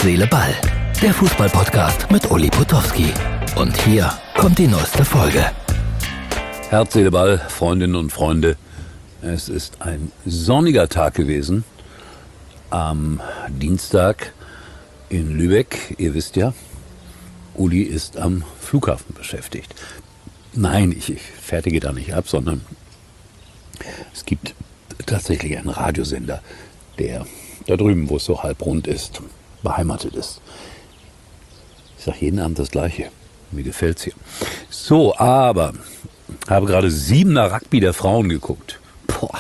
Seele, Ball. Der Fußball-Podcast mit Uli Potowski. Und hier kommt die neueste Folge. Herz, Seele, Ball, Freundinnen und Freunde. Es ist ein sonniger Tag gewesen. Am Dienstag in Lübeck. Ihr wisst ja, Uli ist am Flughafen beschäftigt. Nein, ich fertige da nicht ab, sondern es gibt tatsächlich einen Radiosender, der da drüben, wo es so halbrund ist, beheimatet ist. Ich sage jeden Abend das Gleiche. Mir gefällt's hier. So, aber habe gerade 7er Rugby der Frauen geguckt. Boah.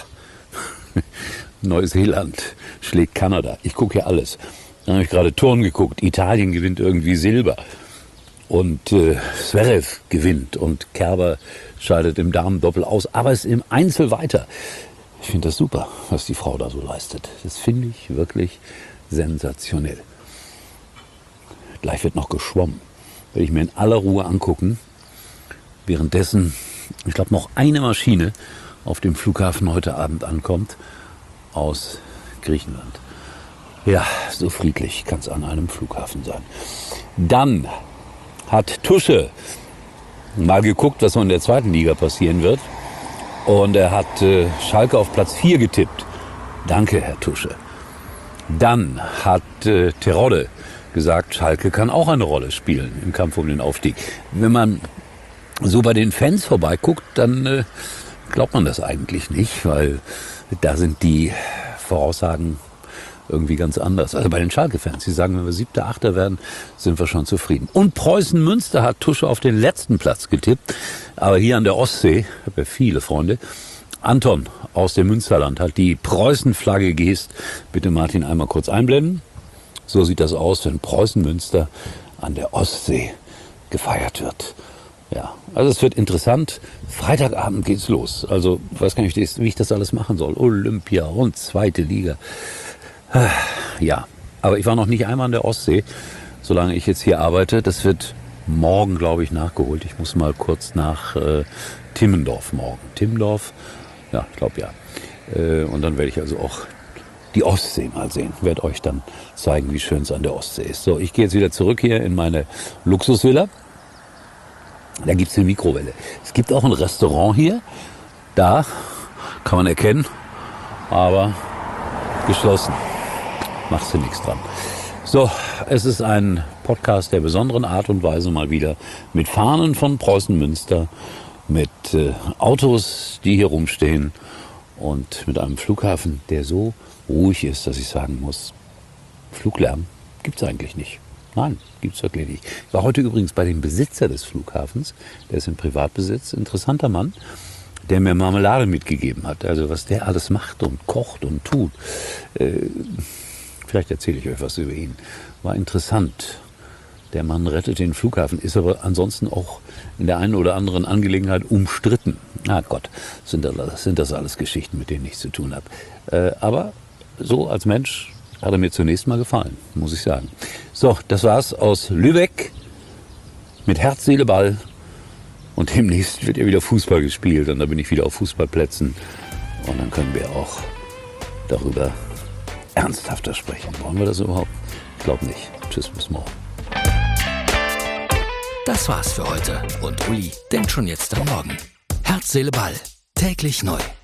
Neuseeland schlägt Kanada. Ich gucke hier alles. Dann habe ich gerade Turnen geguckt. Italien gewinnt irgendwie Silber. Und Zverev gewinnt und Kerber scheidet im Damendoppel aus. Aber es ist im Einzel weiter. Ich finde das super, was die Frau da so leistet. Das finde ich wirklich sensationell. Gleich wird noch geschwommen. Werde ich mir in aller Ruhe angucken. Währenddessen, ich glaube, noch eine Maschine auf dem Flughafen heute Abend ankommt aus Griechenland. Ja, so friedlich kann es an einem Flughafen sein. Dann hat Tusche mal geguckt, was so in der zweiten Liga passieren wird. Und er hat Schalke auf Platz 4 getippt. Danke, Herr Tusche. Dann hat Terodde gesagt, Schalke kann auch eine Rolle spielen im Kampf um den Aufstieg. Wenn man so bei den Fans vorbeiguckt, dann glaubt man das eigentlich nicht, weil da sind die Voraussagen irgendwie ganz anders. Also bei den Schalke-Fans, die sagen, wenn wir 7., 8. werden, sind wir schon zufrieden. Und Preußen-Münster hat Tusche auf den letzten Platz getippt. Aber hier an der Ostsee, ich habe ja viele Freunde, Anton aus dem Münsterland hat die Preußen-Flagge gehisst. Bitte Martin einmal kurz einblenden. So sieht das aus, wenn Preußen-Münster an der Ostsee gefeiert wird. Ja, also es wird interessant. Freitagabend geht's los. Also weiß gar nicht, wie ich das alles machen soll. Olympia und zweite Liga. Ja, aber ich war noch nicht einmal an der Ostsee, solange ich jetzt hier arbeite. Das wird morgen, glaube ich, nachgeholt. Ich muss mal kurz nach Timmendorf morgen. Timmendorf, ja, ich glaube ja. Und dann werde ich also auch die Ostsee mal sehen. Werde euch dann zeigen, wie schön es an der Ostsee ist. So, ich gehe jetzt wieder zurück hier in meine Luxusvilla. Da gibt's eine Mikrowelle. Es gibt auch ein Restaurant hier. Da kann man erkennen, aber geschlossen. Machst du nichts dran. So, es ist ein Podcast der besonderen Art und Weise mal wieder mit Fahnen von Preußen-Münster, mit Autos, die hier rumstehen und mit einem Flughafen, der so ruhig ist, dass ich sagen muss, Fluglärm gibt's eigentlich nicht. Nein, gibt's wirklich nicht. Ich war heute übrigens bei dem Besitzer des Flughafens, der ist im Privatbesitz, interessanter Mann, der mir Marmelade mitgegeben hat. Also was der alles macht und kocht und tut. Vielleicht erzähle ich euch was über ihn. War interessant. Der Mann rettet den Flughafen, ist aber ansonsten auch in der einen oder anderen Angelegenheit umstritten. Ah Gott, sind das alles Geschichten, mit denen ich zu tun habe. Aber so als Mensch hat er mir zunächst mal gefallen, muss ich sagen. So, das war's aus Lübeck mit Herz, Seele, Ball. Und demnächst wird ja wieder Fußball gespielt und da bin ich wieder auf Fußballplätzen. Und dann können wir auch darüber ernsthafter sprechen. Wollen wir das überhaupt? Ich glaube nicht. Tschüss, bis morgen. Das war's für heute. Und Uli denkt schon jetzt am Morgen. Herz, Seele, Ball. Täglich neu.